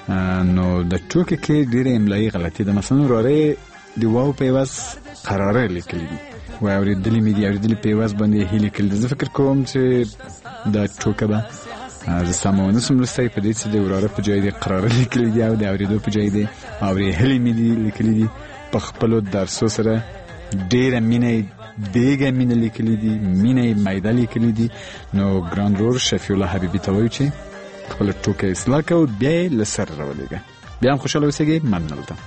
نو د ټوکې کې ډېرې املایي غلطي ده. مثلا وراره د واو په عوض قراره لیکلي دي، وایي اورېدلي مې دي، اورېدلي په عوض باندې هي لیکلي دي. زه فکر کوم چې دا ټوکه به زه سمه ونه سم لوستی په دې چې د وراره په ځای د قراره لیکلي دي او د اورېدو په ځای د اورېهلي مې دي لیکلي دي. په خپلو درسو سره ډېره مینه دیګه مینه لیکلي دي، مینه میده لیکلي دي. نو ګران رور شفیع الله حبیبي ته وایو چې خپله ټوکه اصلاح کوو، بیا یې له سره راولېږه، بیا هم خوشحاله اوسېږئ. مننه ده.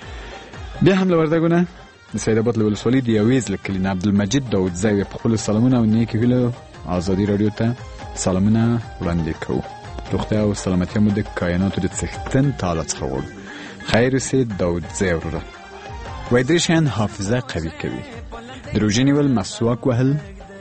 بیا هم له وردګو نه د سیدآباد له ولسوالۍ د یویز له کلي نه عبدالمجید داودزی په خپلو سلامونه او نیکې هیلو ازادي راډیو ته سلامونه وړاندې کوو. روغتیا او سلامتیا مو د کایناتو د څښتن تعالی څخه غواړو. خیر اوسې داودزی وروره. وایي درې شیان حافظه قوي کوي: د روژې نیول، مسواک وهل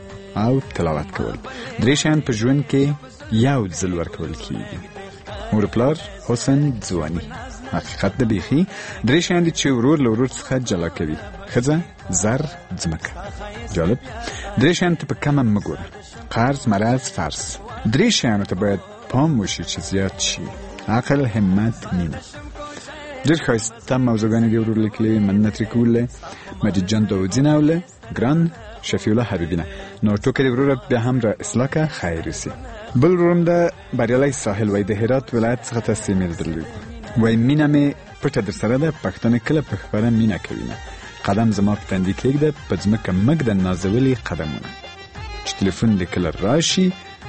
او تلاوت کول. درې شیان په ژوند کې یو ځل ورکول کېږي: مور پلار، حسن، ځواني. حقیقت ده بیخي. درې شیان دي چې ورور له ورور څخه جلا کوي: ښځه، زر، ځمکه. جالب. درې شیان ته په کمه مه ګوره: قرض، مرض، فرض. درې شیانو ته باید پام وشي چې زیات شي: عقل، همت، مینه. ډېر ښایسته موضوعګانې دې ورور لیکلي، مننه ترې کوله مجید جان داودزي نه او له ګران شفیع الله حبیبي نه. نو ټوکې دې وروره بیا هم را اصلاح که، خیر اوسي. بل وروم د بریالی ساحل وایي د هرات ولایت څخه تاسې مې درلود. وایي مینه مې پټه در سره ده، پښتانه کله په ښکاره مینه کوي نه. قدم زما په تندي کېږده، په ځمکه مږده نازولي قدمونه. چې تلیفون دې کله راشي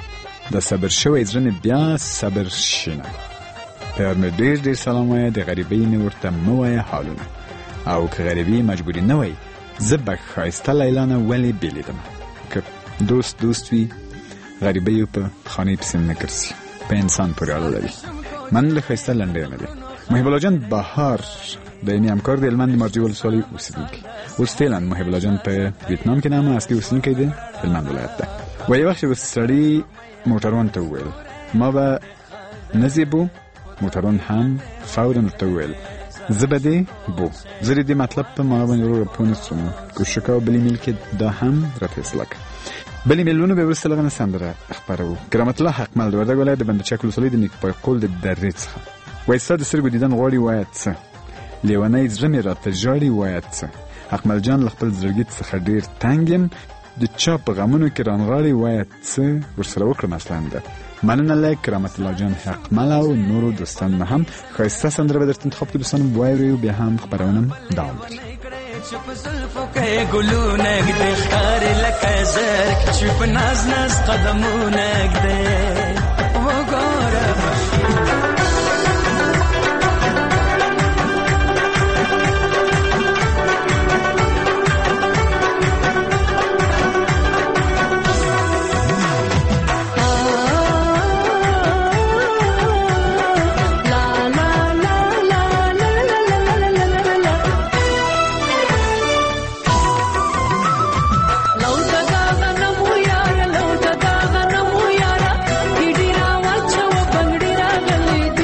د صبر شوی زړه مې بیا صبر شي نه. پلار مې ډېر ډېر سلام وایه، د غریبۍ مې ورته مه وایه حالونه. او که غریبي مجبوري نه وای، زه به ښایسته لیلا نه ولې بېلېدم. که دوست وي، غریبۍ په خانې پسې نه ګرځي. په انسان پورې اړه لري. من له ښایسته لنډۍ نه دی. محب الله جان بهار دایمي همکار د هلمند مارجې ولسوالۍ اوسېدونکی. اوس فعلا محب الله جان په ویتنام کې نه اصلي اوسېدونکی دی هلمند ولایت ده. و یو وخت به سړي موټروان ته وویل ما به نه ځې بو. موټروان هم فورا ورته وویل زه به دې بو. زه دې مطلب په ما باندې وروره پوه نه شوم. کوشش کوه بلې میل کې دا هم را فیصله کړه. بلې میلونو به وروسته لغه سندره خپروو. کرامت الله حقمل د وردګ ولایت د بندرچک ولسوالۍ د نیکپای قول د درې څخه. وایي ستا د سترګو دیدن غواړي وایه څه، لیونی زړه مې راته ژاړي وایه څه. حقمل جان له خپل زړګي څخه ډېر تنګ یم، د چا په غمونو کې رانغاړي وایه څه ورسره وکړم اصلا ده. مننه له کرامت الله جان حقمل او نورو دوستانو نه هم ښایسته سندره به درته انتخاب کړو. دوستانو واورئ، بیا هم خپرونه دوام لري. چپ زلفو کې ګلونه ګدې ښکارې لکه زرک، چې په ناز ناز قدمونه ګدې وګوره. لو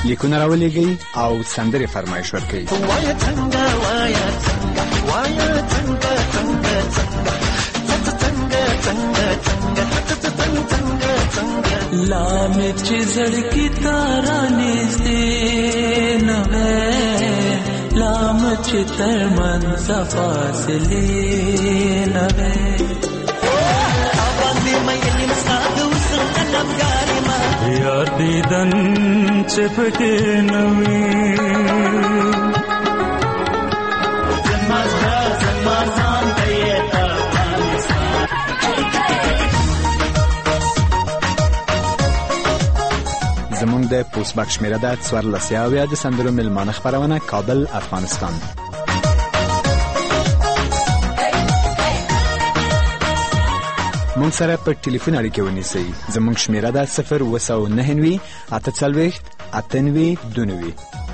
لیکونه راولېږئ او سندرې فرمایش ورکړئ. لا میں چزڑکی تارا نزدے نوے لام چتر من فاصلے نوے یار دیدن چپکے نوے زمونږ د پوسټبک شمیره ده 14 د سندرو میلمانه خپرونه کابل افغانستان. مونږ سره په ټلیفون اړیکه ونیسئ. زمونږ شمیره ده 029 48 98 29.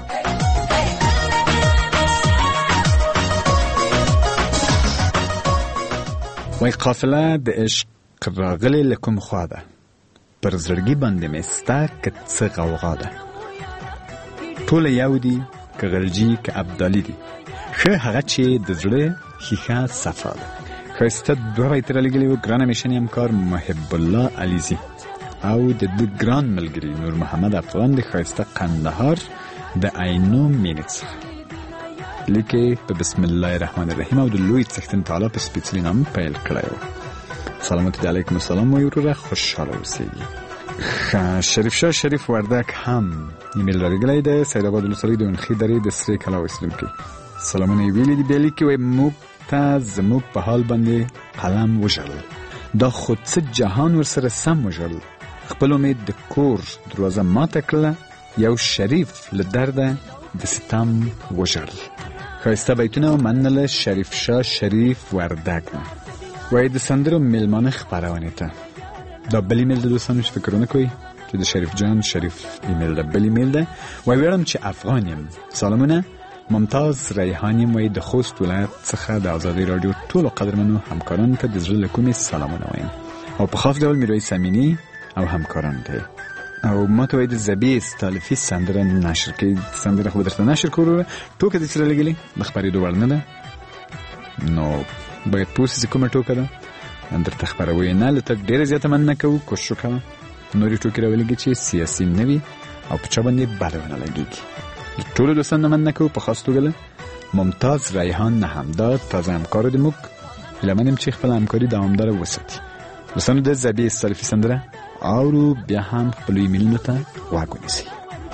وای قافله د عشق راغلې له کوم خوا ده، پر زړګي باندې مې ستا که څه غوغا ده. ټوله یو دي که غلجي که ابدالي دي، ښه هغه چې د زړه ښیښه صفا ده. ښایسته 2 بیت رالیږلي وو ګران همیشني همکار محب الله علیزي او د ده ګران ملګري نور محمد افغان د ښایسته قندهار د عینو مینې څخه لیکې په بسم الله الرحمن الرحیم او د لوی څښتن تعالی په سپېڅلي نام پیل کړی وو. سلامتی علیکم السلام وی وروره، خوشحاله اوسئ. شریف شاه شریف وردک هم ایمیل رالیږلی دی. سید آباد ولسوالۍ د ونخې درې د سرې کلا اوسېدونکی. سلامونه یې ویلي دي. بیا لیکي وایي موږ ته زموږ په حال باندې قلم وژړل، دا خو څه جهان ورسره سم وژړل. خپل امید د کور دروازه ماته کړله، یو شریف له درده د ستم وژړل. ښایسته بیتونه منله شریف شاه شریف وردک نه. وای د سندرو میلمانه خپرونې ته دا بل ایمیل د دوستانو چې فکر ونه کوئ چې د شریف جان شریف ایمیل ده، بل ایمیل ده. وای ویړم چې افغان یم. سلامونه، ممتاز ریحان یم. وای د خوست ولایت څخه د ازادي راډیو ټولو قدرمنو همکارانو ته د زړه له کومې سلامونه وایم او په خاص ډول میرویس امیني او همکارانو ته. او ما ته وای د زبی استالفي سندره نشر کړي. سندره خو درته نشر کړو، ټوکه دې سره لګلې د خبرېدو وړ نه ده، نو باید پوسې کومه ټوکه ده درته خبروي نه. له ته ډېره زیاته مننه کوو، کوشش وکړه نورې ټوکې راولېږي چې سیاسي نه وي او په چا باندې بده ونه لګېږي. ټولو دوستانو مننه کوو، په خاص توګه له ممتاز ریحان نه هم دا تازه همکارو د موږ هیله من یم چې خپله همکاري دوامداره وساتي. دوستانو د زبی استالفي سندره اورو، بیا هم خپلو ایمیلونو ته غوږ ونیسئ.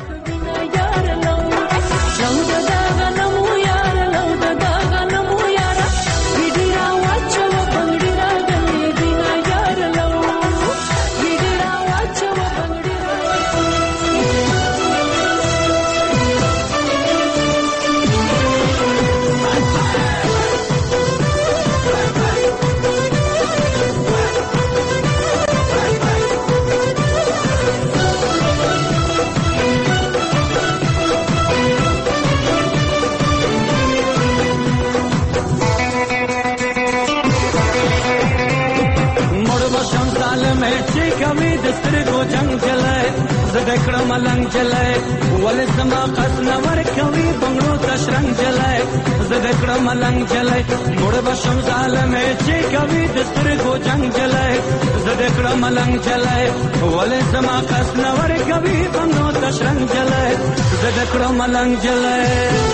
زدکړه ملنګ جلای ول زما قص نور کوي بنگړو تشرنګ جلای زدکړه ملنګ جلای مړ بشم ظالم چې کوي د سترګو جنگ جلای زدکړه ملنګ جلای ول زما قص نور کوي بنگړو تشرنګ جلای زدکړه ملنګ جلای.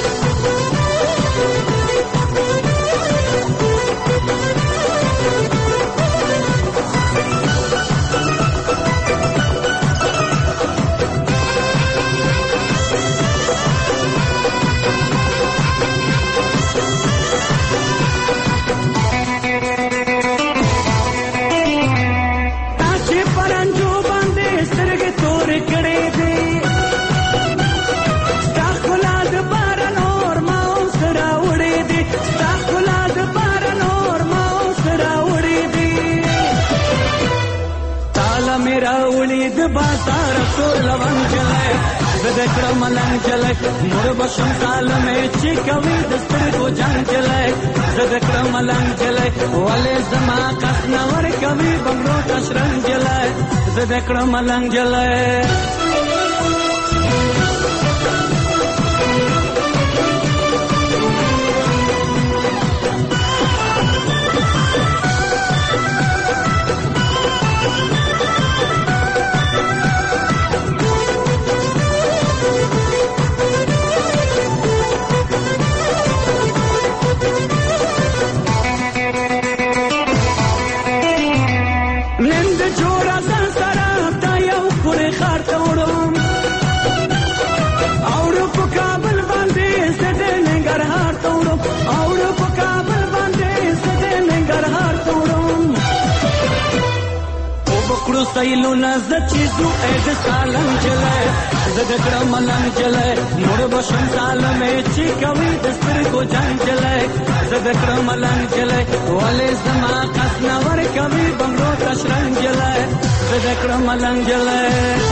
بازار ټول لون چلای زدکړه ملنګ چلای مور بشم ظالم چې کوي د سترګو جنگ چلای زدکړه ملنګ چلای ولې زما قص نور کوي بنگړو تشرنګ چلای زدکړه ملنګ چلای. سیلو نزد چیزو اید سالم جلے زدکڑا ملنگ جلے مڑ بشم سالم چی کوي دستر کو جنگ جلے زدکڑا ملنگ جلے والے زما قسنا ور کوي بنگلو تشرنگ جلے زدکڑا ملنگ جلے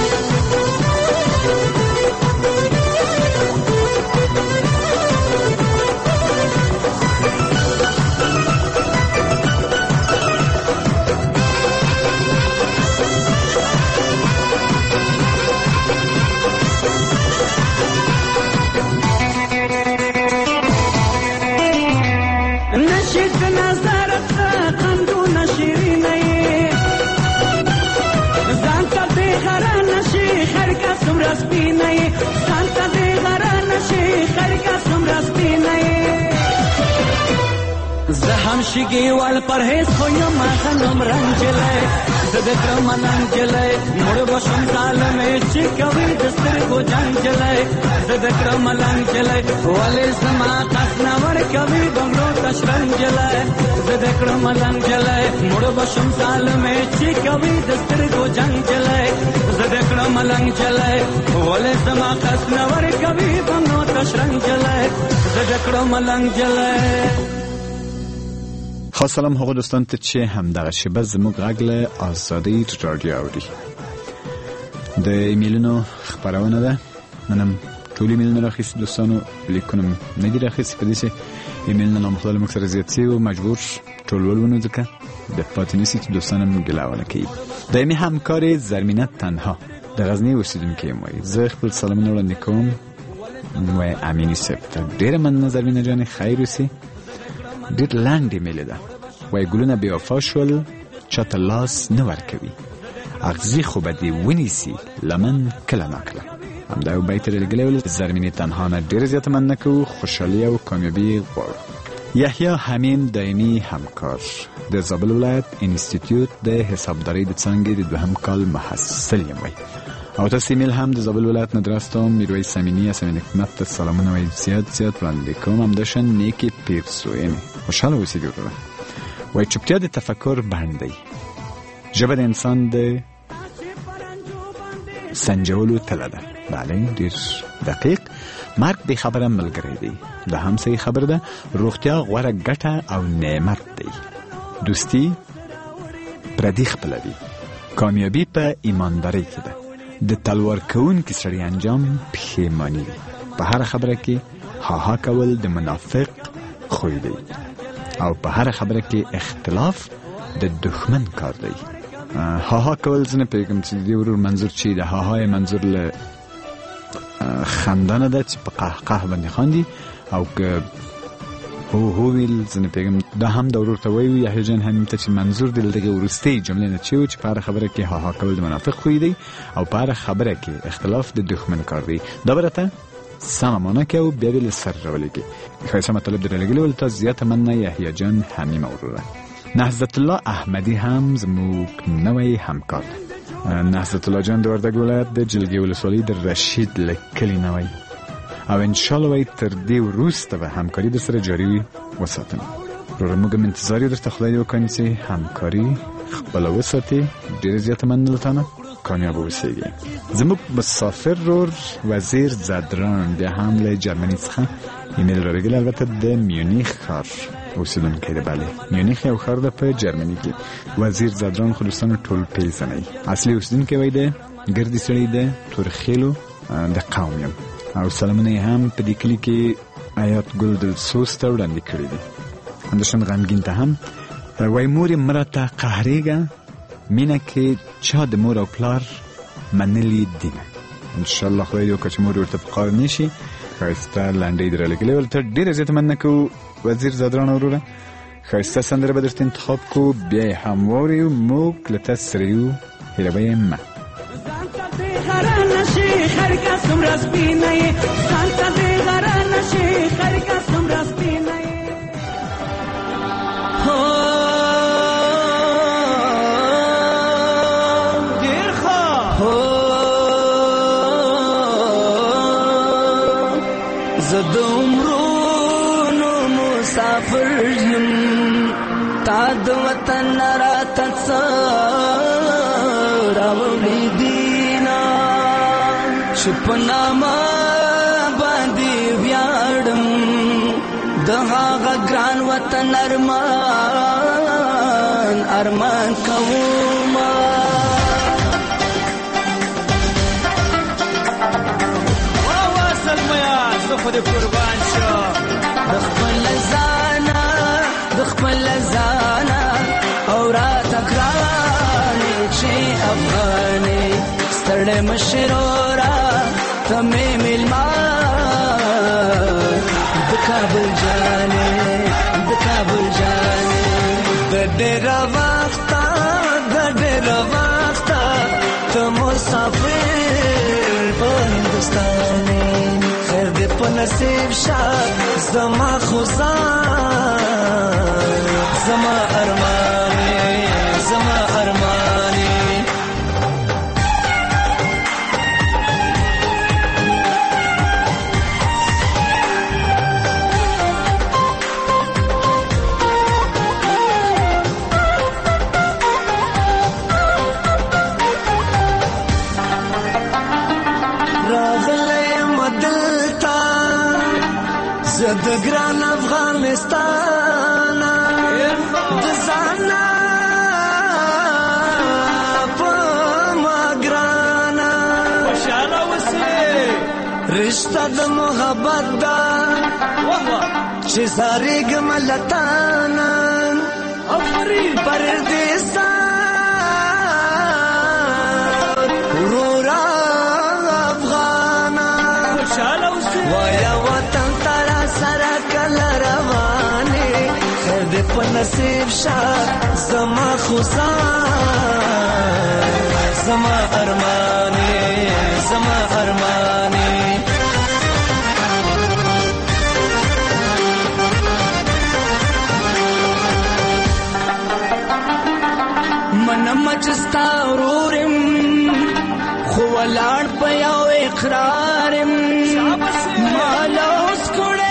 شگی وال پرهیز خویم خنم رنجلے زدکر مننجلے مڑ بشم سالمے چکوی دستر کو جنجلے زدکر مننجلے والی زما قسنا ور کوي بنگلو تشرنجلے زدکر مننجلے مڑ بشم سالمے چکوی دستر کو جنجلے زدکر مننجلے والی زما قسنا ور کوي بنگلو تشرنجلے زدکر مننجلے. خاص سلام هغو دوستان ته چې همدغه شیبه زموږ غږ له ازادۍ راډیو اوري. د ایمیلونو خپرونه ده. منم ټول ایمیلونه راخیستي دوستانو، لیکونه نه دي راخیستي. په دې چې ایمیلونه نامخدل موږ سره زیات شوي و مجبور ټول ولولو، ځکه د پاتې نیسي چې دوستان هم ګیله ونه کوي. دایمي همکار زرمینه تنها د غزني اوسېدونکی یم. وایي زه خپل سلامونه وړاندې کوم و امیني صاحب ته ډېره مننه زرمینه جانې، خیر اوسې. ډېر لنډ ایمیل ده. وای ګلونه بې وفا شول چاته لاس نه ورکوي، اغزي خو به دې ونیسي لمن کله ناکله. همدا یو بیت یې رالیږلی ول. زرمینې تنها نه ډېره زیاته مننه کوو، خوشحالي او کامیابي غواړو. یحیی حمیم دایمي همکار د زابل ولایت انسټیټیوټ د حسابدارۍ د څانګې د 2م کال محصل یم. وای او تاسو ایمیل هم د زابل ولایت نه دراستم. میرویس امینی اسمین حکمت ته سلامونه وایي، زیات وړاندې کوم. همداشان نیکی پیرسوینې خوشحاله اوسئ ګوره. وای چوپتیا د تفکر بند دی، ژبه د انسان د سنجولو تله ده. بله ډېر دقیق. مرګ بې خبره ملګری دی، دا هم صحیح خبر ده. روغتیا غوره ګټه او نعمت دی. دوستی پردي خپلوي. کامیابي په ایماندارۍ کې ده. د تلوار کوونکي سړي انجام پښیماني وي. په هر خبره کې هاها کول د منافق خوی دی، او په هر خبره کې اختلاف د دښمن کار دی. هاها کول زه نه پوهېږم چې د دې ورور منظور چی ده. هاها منظور له خندانه ده چې په قهقه باندې خاندي، او که هو ویل زه نه پوهېږم. دا هم د ورور ته وایي یحیی جان حمیم ته چې منظور د دغې وروستۍ جملې نه چې و چې په هره خبره کې هاها کول د منافق خوی دی، او په هره خبره کې اختلاف د دښمن کار دی. دا به راته سمه مانا که او بیا دې له سر راولېږي. ښایسته مطلب در رالیږلي ول. تا زیاته مننه یحیی جان حمیم وروره. نهضت الله احمدي هم زموږ نوی همکار ده. نهضت الله جان د وردګ ولایت د جلګې ولسوالۍ د رشید له کلي نوی، او انشاءالله وایي تر دې وروسته به همکاري در سره جاري وساتم. وروره موږ هم انتظار یو درته خدای دې وکړي چې همکاري خپله وساتې. ډېره زیاته مننه له تا نه، کامیاب اوسېږي. زموږ مسافر رور وزیر زدران بیا هم له جرمني څخه ایمیل رالیږلی، البته د میونیخ ښار اوسېدونکی دی. بلې میونیخ یو ښار ده په جرمني کې. وزیر زدران خو دوستانو ټول پېژنئ. اصلي اوسېدونکی وایي د ګردې سړی د تورخیلو د قوم یم، او سلامونه یې هم په دې کلي کې آیات ګل دلسوز ته وړاندې کړي دي. همداشان غمګین ته هم وایي مور یې مړه ته قهرېږه، مینه کې چا د مور او پلار منلي دینه. انشاءالله خدای دې وکړه چې مور ورته په قار نه شي. ښایسته لنډۍ دې رالیږلې ول. ته ډېره زیاته مننه کوو وزیر زدران وروره. ښایسته سندره به درته انتخاب کوو، بیا یې هم واورئ. موږ له تاسو سره یو، هیله به یې مه. زد عمرونو مسافر یم، تا د وطن راتڅ راوړې دینا چې په نامه باندې ویاړم د هغه ګران وطن ارمان کوما واوا سلمیا زه خو دې قربان شم د خپل ځانا او را تکرانې چې افغانې ستړې مشرورا ته مې میلما د کابل جانې د ډېر وخته ته مسافر په هندوستان خیر دې په نصیب شه زما خوزان زما ارمانې د ګران افغانستان د ځانا په ما ګرانا خوشاله اوسې رشتہ د محبت دا چې زارېږم لتانا افرین پردیسا ورورا افغانا خوشاله اوسې وایا وطن سره کله روانې خیر دې په نصیب شه زما خوزان زما ارمانې منم چې ستا ورورم خو ولاړ په یو اقرارم مالا اوس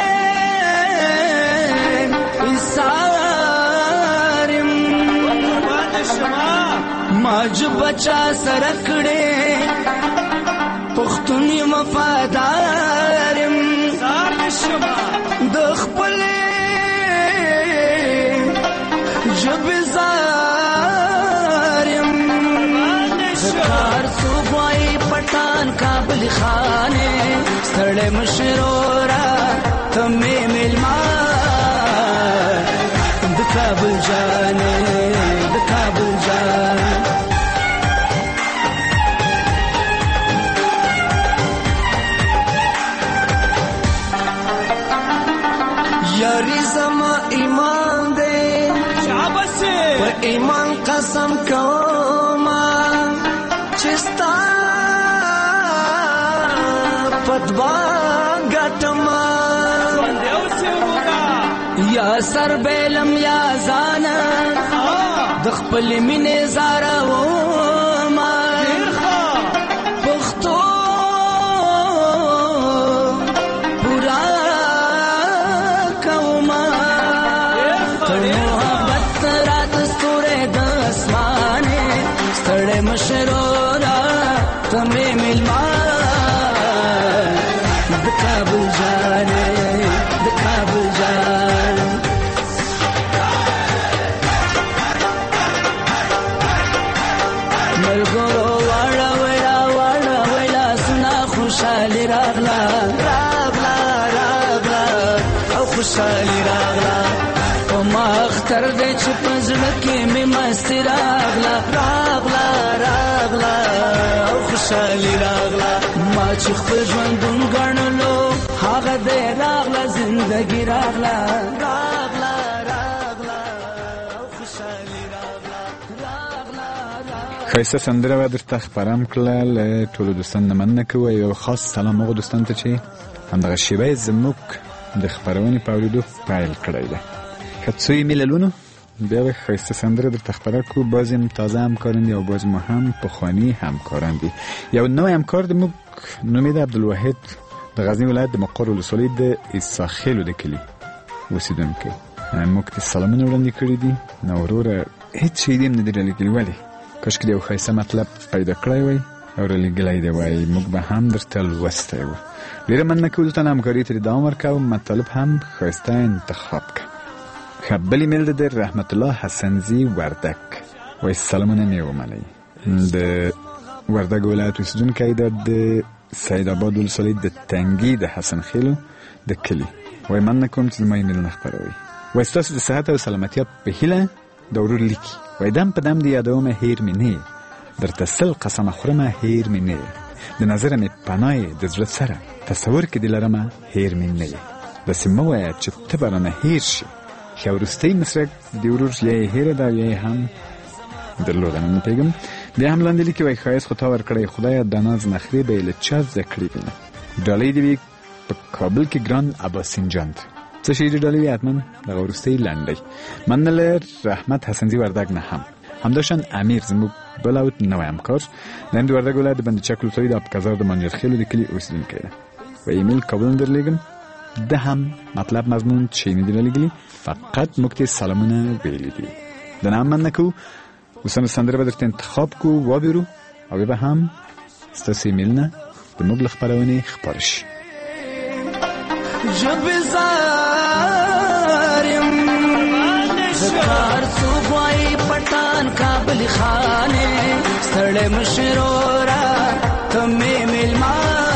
ماج بچا سرکڑے پختون یم وفادارم د خپل جب زارم کار صوبای پټان کابل خانه ستړې مشرورا تمه ملما د کابل جانې یاری زما ایمان دے شاباش په ایمان قسم کوما چستا پدوا غټما یا سر بیلم یا زانا د خپل مینې زارا و ما پختو پورا کوما محبت رات ستوره د اسمانه ستړې مشرورا تمه ملما د کابل جانې ملګرو واړه ویلا سنا خوشالي راغلا او خوشالي راغلا او ما اختر دې چې پزړه کې مې مست راغلا او خوشالي راغلا ما چې خپل ژوندون ګڼلو هغه دې راغلا زندګي راغلا ښایسته سندره به درته خپرم کړله له ټولو دوستانو نه مننه کوو یو خاص سلام هغو دوستانو ته چې همدغه شیبه یې زموږ د خپرونې په اورېدو پیل کړی دی که څو یې میللونو بیا به ښایسته سندره درته خپره کړو بعضې هم تازه همکاران دي او بعضې مو هم پخواني همکاران دي یو نوی همکار د موږ نوم یې د عبدالواحد د غزني ولایت د مقر ولسوالۍ د عیساخیلو د کلي اوسېدونکی موږ ته سلامونه وړاندې کړي دي نو وروره هېڅ شی دې هم نه دي ډالې کړي ولې کاشکې د یو ښایسته مطلب پیدا کړی وای او رالیږلی دی وای، موږ به هم درته لوستی و. ډېره مننه کوو دلته نه همکاري ترې دوام ورکوو، مطالب هم ښایسته انتخاب که. ښه بل ایمیل د رحمت الله حسنزي وردک وای سلامونه مې ومنئ. د وردګ ولایت اوسېدونکی ده، د سید آباد ولسوالۍ د تنګي د حسن خیلو د کلي. وای مننه کوم چې زما ایمیل نه خپروئ. وای ستاسو د صحت او سلامتیا په هیله د ورور لیکي. وای دم په دم د یادومه هیر مې نه یې، درته سل قسمه خورمه هیر مې نه یې، د نظره مې پناه یې د زړه سره، تصور کې دې لرمه هیر مې نه یې. داسې مه وایه چې ته به رانه هیر شي. ښه وروستی مسرک د ورور یا یې هیره ده او یا یې هم درلوده، نه پوهېږم. بیا هم لاندې لیکي وایي ښایست خو تا ورکړی خدایه، د ناز نخرې به یې له چا زده کړې وینه. ډالۍ دې وي په کابل کې ګران عباسین جان ته. څه شي دې ډالۍ وي حتما دغه وروستۍ لنډۍ. مننه له رحمت حسنزي وردګ نه هم. همداشان امیر زموږ بل او نوی همکار د وردګ ولایت د بند چک ولسوالۍ د ابکزار د منجر خیلو د کلي اوسېدونکی ده. و ایمیل کابل نه درلیږم، ده هم مطلب مضمون چې نه دي رالیږلي، فقط موږ ته سلامونه ویلي دي. د نه هم مننه کوو. اوسنه سندره به درته انتخاب کوو، وابېرو او بیا به هم ستاسو ایمیلونه د موږ له خپرونې خپاره شي. ذکر صوبائی پٹان کابل خانے سڑے مشرورا تمہیں ملما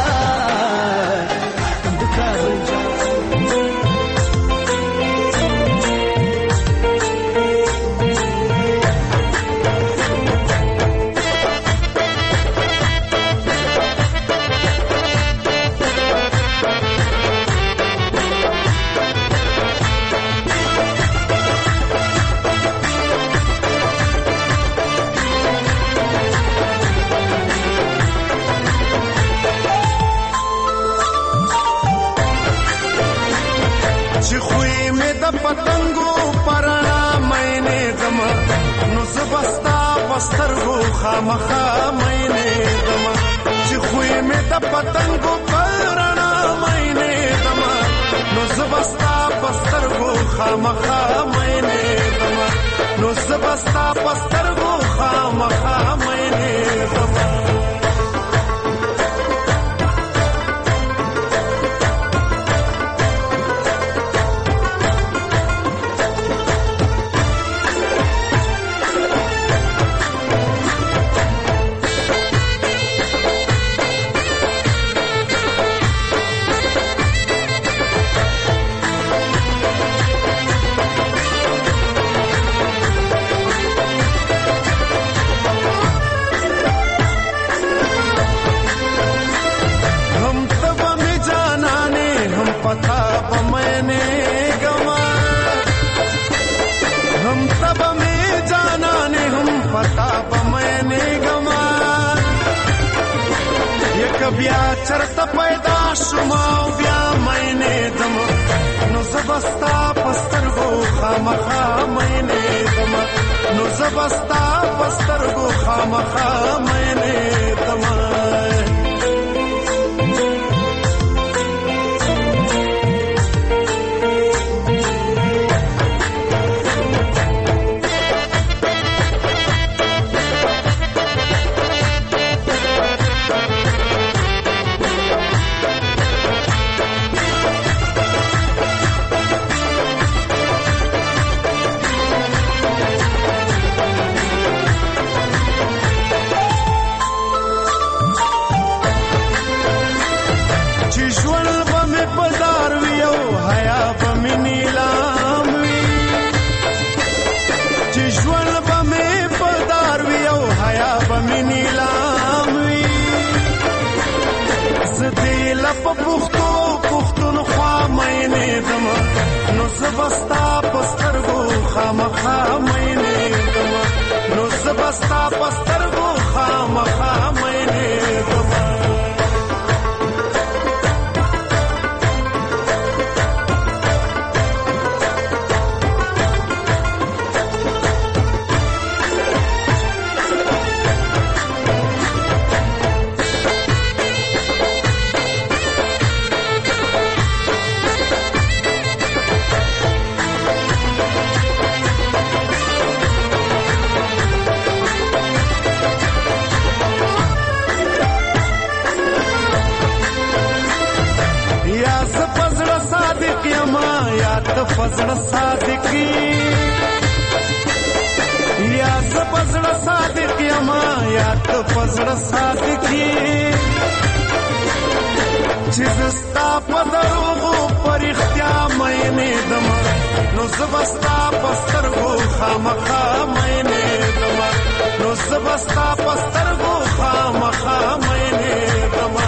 पतंगो परना मैंने दम नुज़बस्ता पस्तरगो खामखा मैंने दम चिखुए में द पतंगो परना मैंने दम नुज़बस्ता पस्तरगो खामखा मैंने दम नुज़बस्ता पस्तरगो खामखा मैंने दम بیا چرته پیدا شوما بیا مینه دم نو زبستا پسترګو خامخا مینه دم نو زبستا پسترګو خامخا مینه دم زبستا پسترګو خامخا مینه دم نو زبستا پسترګو خامخا مینه دم ته فزړه صادقي یا زه فزړه صادق یما یا ته فزړه صادقي چې زستا په دروغو پر اختیا مینې دما نو زبستا پسترغو خامخا مینې دما نو زبستا پسترغو خامخا مینې دما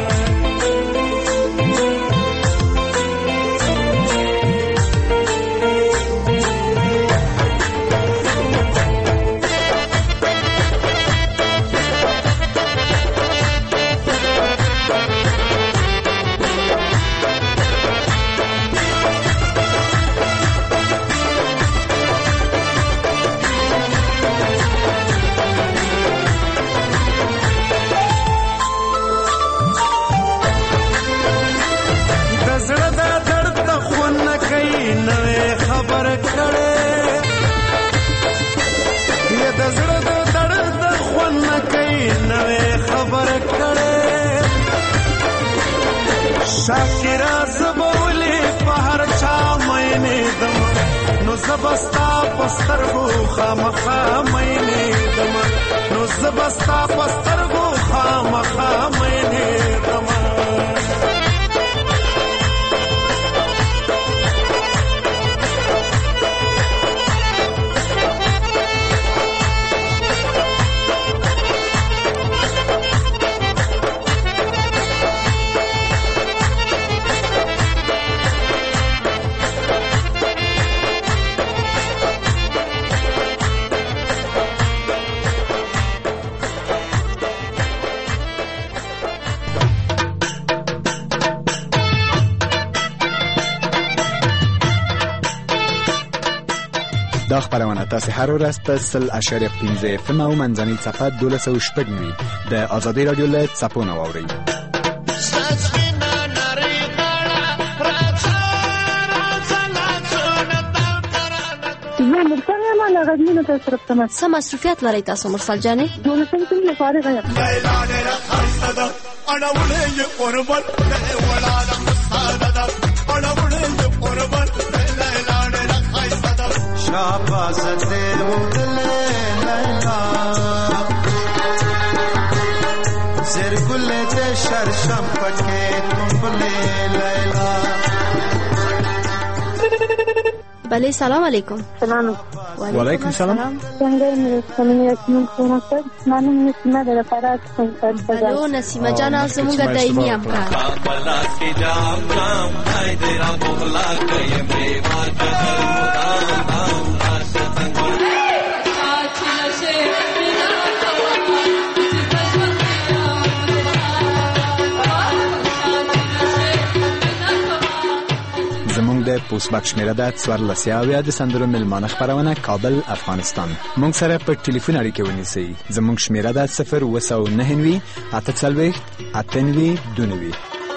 شاکرا زبولی پهر چا مینې دما نو زبستا پسترغو خامخا مینې دما نو زبستا پسترغو خامخا مینې دما دا خبرونه تاسو هر ورځ په 100.15 FM او منځنۍ صفحه 1290 د آزادۍ رادیو له صفونه واورئ. څه مصروفیت لرئ تاسو مرسل جانې؟ شاباس دل ودل لیلا زرگل دے شرشم پکے تمبلے لیلا. بله سلام علیکم. سلام. وعلیکم سلام. څنګه من نسیمه در فرات کنسرت بجا. بلو نسیمه جانا زمونږ دایمي همکار. بلاس کی جام جام ای تیرا بغلا کئ میوان زمونږ د پوسټ شمیره د 14 د سندرو ملمانه خبرونه کابل افغانستان. مونږ سره په ټلیفون اړیکه ونیسئ. زمونږ شمیره د 0999 840 892.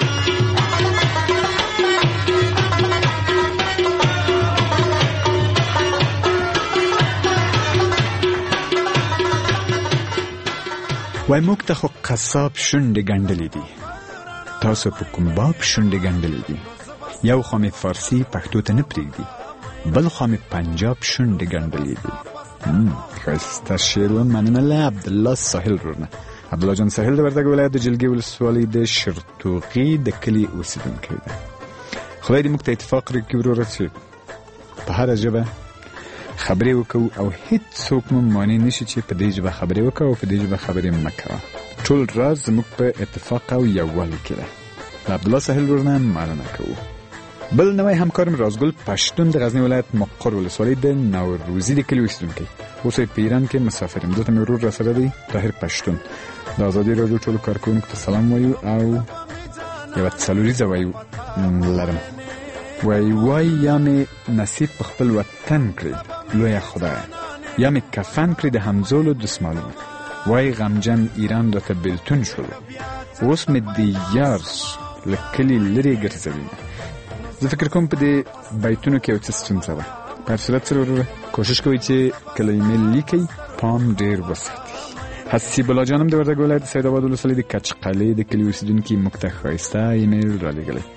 وای موږ ته خو قصاب شونډې ګنډلې دي. تاسو په کوم باب شونډې ګنډلې دي؟ یو خو مې فارسی پښتو ته نه پرېږدي، بل خو مې پنجاب شونډې ګنډلې دي. ښایسته شعر و. مننه عبدالله ساحل رونه. عبدالله جان ساحل د وردګ ولایت د جلګې ولسوالۍ د شرتوغي د کلي اوسېدونکی دی. خدای دې موږ ته اتفاق راکړي وروره چې په هره ژبه خبرې وکړو او هیڅ څوک مو مانع نشي چې په دې ژبه خبرې وکړو او په دې ژبه خبرې مه کوه. ټول راز زموږ په اتفاق او یووالي کې ده. د عبدالله ساحل ورونه مننه کوو. بل نوی همکارم رازګل پښتون د غزنی ولایت مقر ولسوالۍ د نوروزي د کلي اوسېدونکی. اوس په ایران کې مسافر یم. دلته مې ورور راسره دی طاهر پښتون. د آزادۍ رادیو ټولو کارکوونکو ته سلام وایو او یوه څلوریزه وایو لرم. وای یا مې نصیب په خپل وطن کړي لویه خدایه، یا مې کفن کړي د همزولو دسمالونه. وای غمجن ایران راته بېلتون شولو، اوس مې د یار له کلي لرې ګرځوینه. زه فکر کوم په دې بیتونو کې یو څه ستونزه ده. په هر صورت سره وروره کوشش کوئ چې کله ایمیل لیکئ پام ډېر وساتئ. حسیب الله جانم د وردګ ولایت سید آباد ولسوالۍ د کچقلې د کلي اوسېدونکي موږ ته ښایسته ایمیل رالیږلی.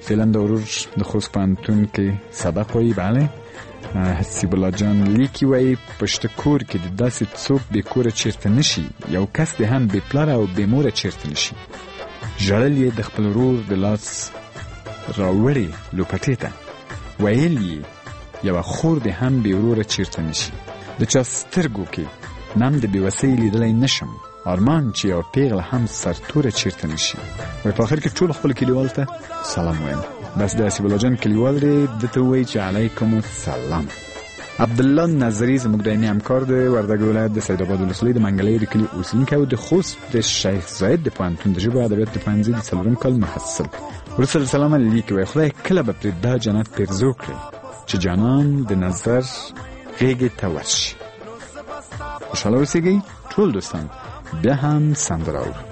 فعلا د ورور د خوست پوهنتون کې سبق وایي. بله حسیب الله جان لیکي وایي پشت کور کې د داسې څوک بې کوره چیرته نشي، یو کس د هم بې پلاره او بې موره چیرته نشي. ژړل یې د خپل ورور د لاس راوړې لوپټې ته، ویل یې یوه خور د هم بې وروره چیرته نشي. د چا سترګو کې نم د بېوسۍ لیدلی نشم، ارمان چې یو پیغله هم سرتوره چیرته نشي. وای په آخر کې ټول خپل کلیوال ته سلام وایم. بس د حسیب الله جان کلیوال دی دته وایي چې علیکم السلام. عبدالله نظری زموږ دایمي همکار دی، وردګ ولایت د سید آباد ولسوالۍ د منګلۍ د کلي اوسېدونکی او د خوست د شیخ زاید د پوهنتون د ژبو او ادبیاتو د پوهنځي د 4م کال محصل. وروسته له سلامه لیکي وایي خدای کله به پرې دا جنت پیرزو کړي چې جانان د نظر غېږې ته ورشي. خوشحاله اوسېږئ ټول دوستان. بیا هم سندره اورو.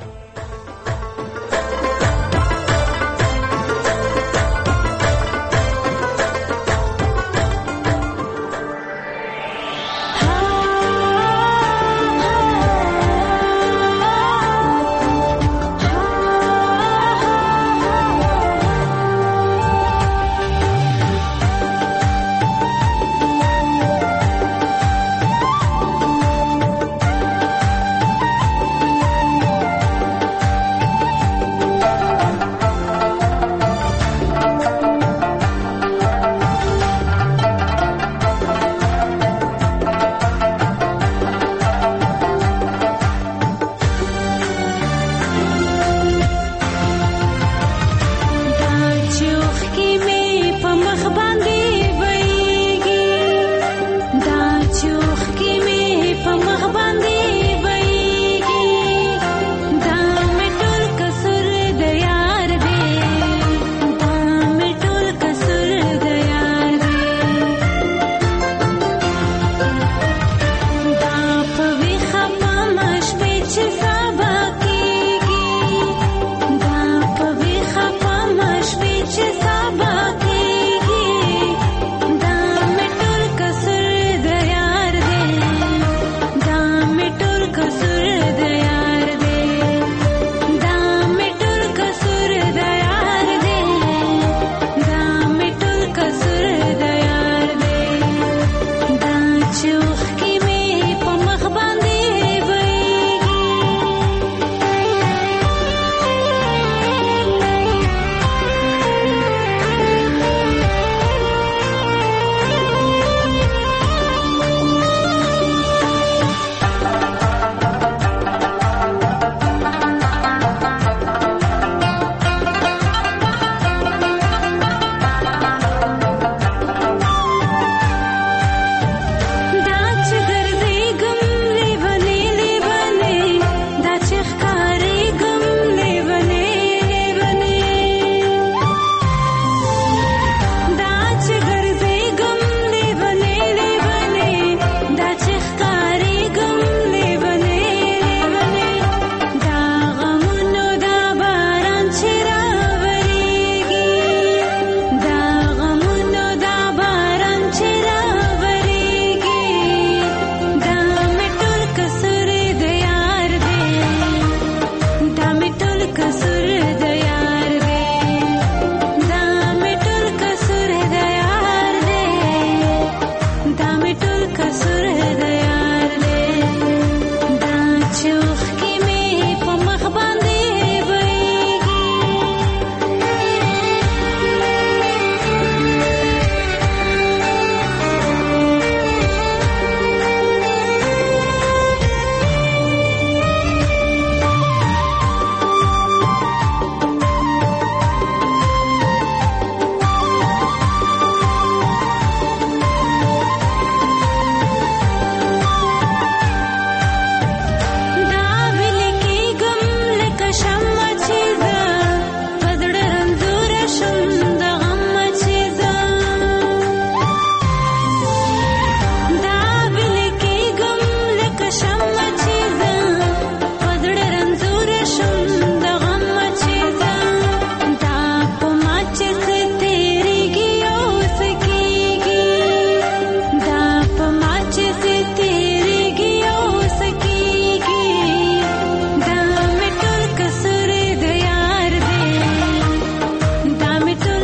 دا مې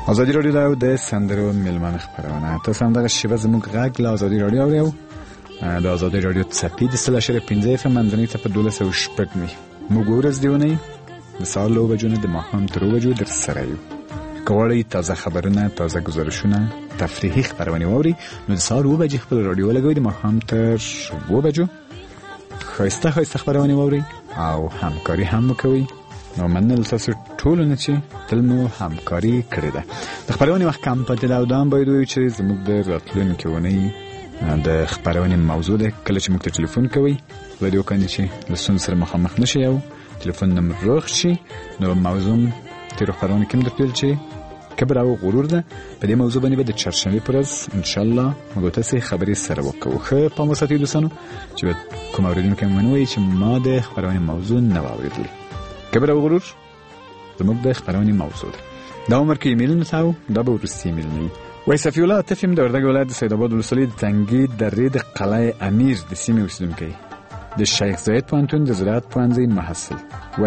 ازادي رادیو د سندرو ملمن خبرونه تاسو هم دغه شیبه زموږ غږ له ازادي رادیو اورئ. د ازادي رادیو څپې د 3.15 FM منځنۍ ته په 12:06 موږ ورځ دیونی د سهار له 9 بجو نه د ماښام تر 9 بجو در سره یو. کوړی تازه خبرونه، تازه گزارشونه، تفریحي خبرونه ووري نو د سهار 9 بجې خپل رادیو لګوي، د ماښام تر 9 بجو خایسته خبرونه ووري او همکاري هم وکوي. نو مننه تاسو ټول نه چې تل مو همکاري کړې ده. د خبرونه وخت کم پاتې ده او دا هم باید وي چې زموږ د راتلونکي ونې د خبرونه موضوع ده. کله چې موږ ته ټلیفون کوي وایو کنه چې لسون سره مخامخ نشي او ټلیفون نمبر روغ شي، نو موضوع تیر خبرونه کوم د پیل چې کبر او غرور ده. په دې موضوع باندې به د چهارشنبه پر ورځ ان شاء الله موږ تاسو خبرې سره وکړو. خو په مساتې دوستانو چې کوم اوریدونکو منوي چې ما د خبرونه موضوع نه واوریدل. کبر او غرور زموږ د خبرونه موضوع ده. دا عمر کې ایمیل نتاو دا به ورستی ایمیل نه وي. صفی الله تفهم د وردګ ولایت سید آباد ولسوالۍ د تنګي درې د قلعه امیر د سیمې اوسیدونکی د شیخ زاید پوهنتون د زراعت پوهنځي محصل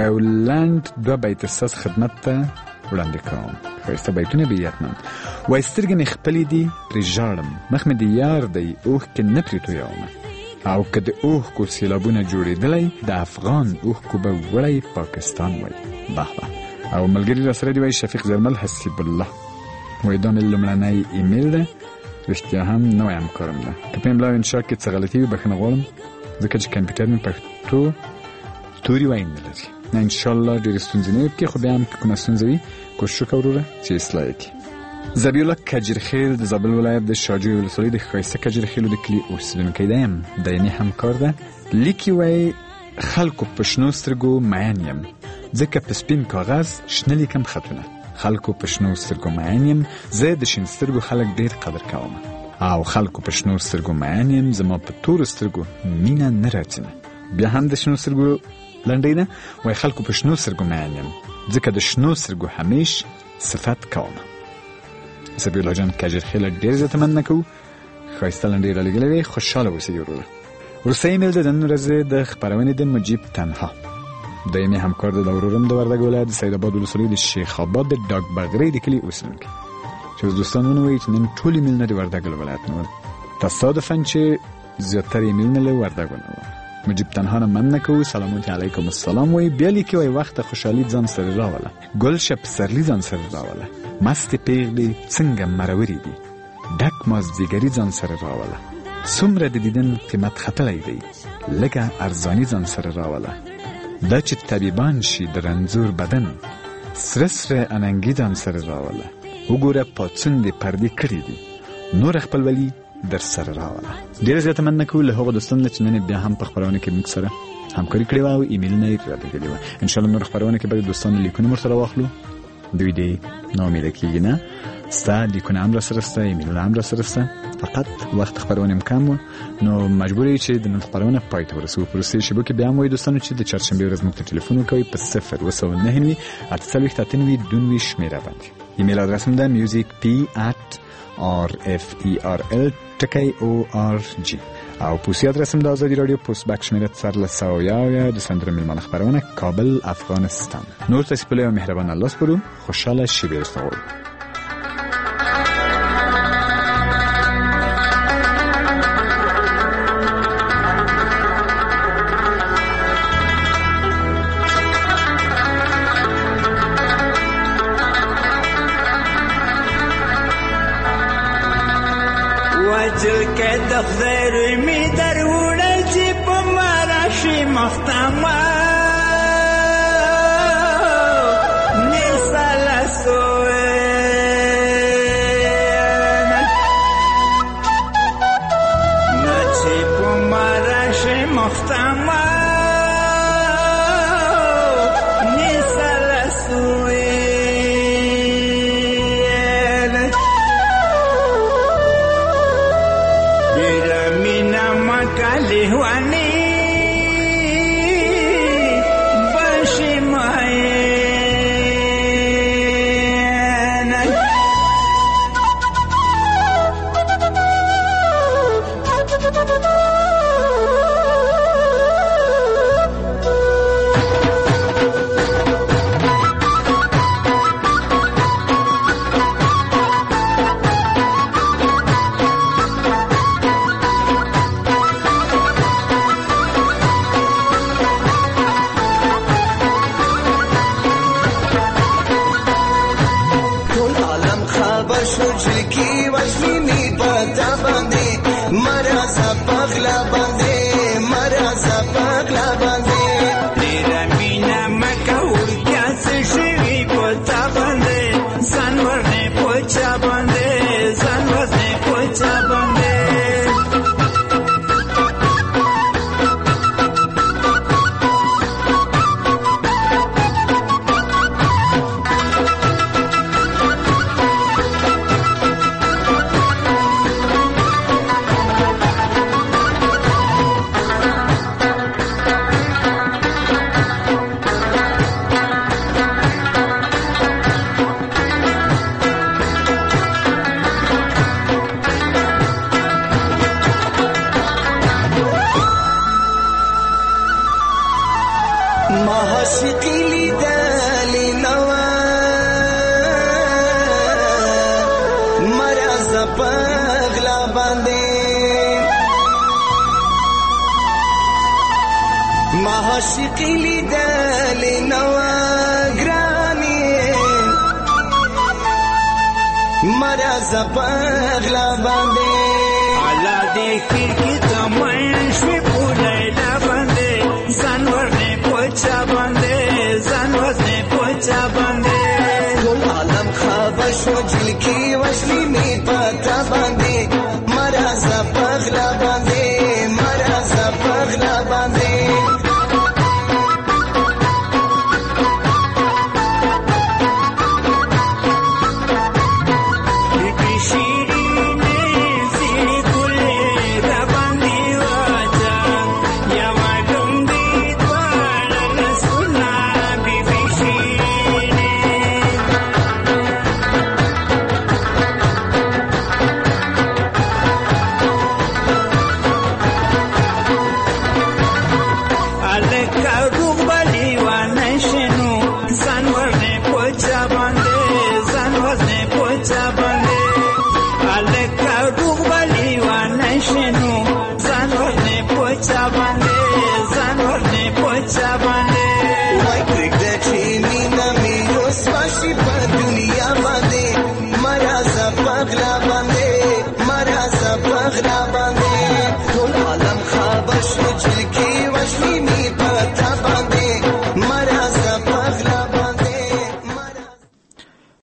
ویولند دو بیت ساز خدمت ته وړاندې کوم. خایسته بیتونه به یادمن وای سترګې مې خپلې دي پرې ژاړم، مخ مې د یار دی اوښکې نه پرې تویومه، او که د اوښکو سیلابونه جوړېدلی د افغان اوښکو به وړی پاکستان وای. به به. او ملګري راسره دی وای شفیق زرمل حسیب الله وای دا مې لومړنی ایمیل ده، رښتیا هم نوی همکارم ده. که په املا او انشا کې څه غلطي وي بخښنه غواړم ځکه چې کمپیوټر مې پښتو توري وای نه لري. نه ان شاء الله ډېرې ستونزې نه وي پکې، خو بیا هم که کومه ستونزه وي کوشش وکړه وروره چې اصلاح یې کړي. ذبیح الله کجرخیل د زابل ولایت د شاجوی ولسوالۍ د ښایسته کجرخیلو د کلي اوسېدونکی دی، یم دایمي همکار ده. لیکي وایي خلکو په شنو سترګو مین یم ځکه په سپین کاغذ شنه لیکم خطونه. خلکو په شنو سترګو مین یم زه د شین سترګو خلک ډېر قدر کوم، او خلکو په شنو سترګو مین یم زما په تورو سترګو مینه نه راځینه. بیا هم د شنو سترګو لنډۍ ده وایي خلکو په شنو سترګو مین یم ځکه د شنو سترګو همیش صفت کوم. ذبیح الله جان کجرخیل ډېر زیاته مننه کوو. ښایسته لنډۍ رالیږلې وې، خوشحاله اوسئ وروره. وروستی ایمیل د نن ورځې د خپرونې د مجیب تنها دایمي همکار د ورورم د وردګ ولایت د سید آباد ولسوالۍ د شیخ آباد د ډاک بغرۍ د کلي اوسېدونکی چې اوس دوستان ونوایي چې نن ټول ایمیلونه د وردګ ولایت نه ول، تصادفاً چې زیاتره ایمیلونه له وردګ نه ول. مجیب تنها نه مننه کوو. سلامات علیکم السلام وایي. بیا لیکي وایي وخت خوشحالي ځان سره راوله، ګل شه پسرلي ځان سره راوله، مستې پیغلې څنګه مرورې دي، ډک مازدیګري ځان سره راوله، څومره د دیدن قیمت ختلی دی، لږه ارزاني ځان سره راوله، دا چې طبیبان شي د رنځور بدن، سره سره اننګي ځان سره راوله، وګوره پاڅون دې پردې کړي دي، نور خپلولي در سره راوله. ډېره زیاته مننه کوو له هغو دوستانو نه چې نن بیا هم په خپرونه کې موږ سره همکاري کړې وه او ایمیلونه یې رالیږلي وه. انشاءالله نور خپرونه کې به د دوستانو لیکونه ورسره واخلو. دوی دې ناامیده کېږي نه، ستا لیکونه هم راسره شته، ایمیلونه هم راسره شته، فقط وخت خپرونه هم کم و نو مجبور یې چې د نن خپرونه پای ته ورسوو. په وروستیو شېبو کې بیا هم وایي دوستانو چې د چهارشنبې ورځ موږ ته ټلیفون وکوئ په 029 98 شمېره باندې. ایمیل ادرس هم ده music@rferl.org او پوسټي ادرس هم د ازادي رادیو پوسټ باک شمېره 411 د سندرو ملمانه خپرونه کابل افغانستان. نور تاسو په له مهربان الله سپارو. خوشاله شپه درته غواړم. وجل کې د خیر می درونه چې په مراشي مختما نساله سوې نه چې په مراشي مختما نساله سوې لهواني باشي معينك پتا باندې مرزا پغلا باندې مرزا پغلا باندې ډېره مینه مه کوه بیا څه شوي په تا باندې ځان ورنې په چا باندې ځان ورنې په چا باندې محاسقی لیدلی نوا مرزا پغلا باندې محاسقی لیدلی نوا ګرانی مرزا پغلا باندې الله دې خیر کې تمام شوي په لیلا باندې ځان ورنې په چا باندې ځان ورنې په چا باندې ټول عالم خبر شو جلکی وشلی می پتا باندې مرزا پغلا باندې مرزا پغلا باندې بیبي شیرینې ځینې ګلې راباندې واچه یوه ډومبې دواړه لاسونه بیبي شیرینې هلکه روغ به لیوانی شي نو ځان ورنې په چا باندې ځان ورنې په چا باندې هلکه روغ به لیوانی شي نو ځان ورنې په چا باندې ځان ورنې په چا باندې وای پرېږده چې مینه مې رسوا شي په دنیا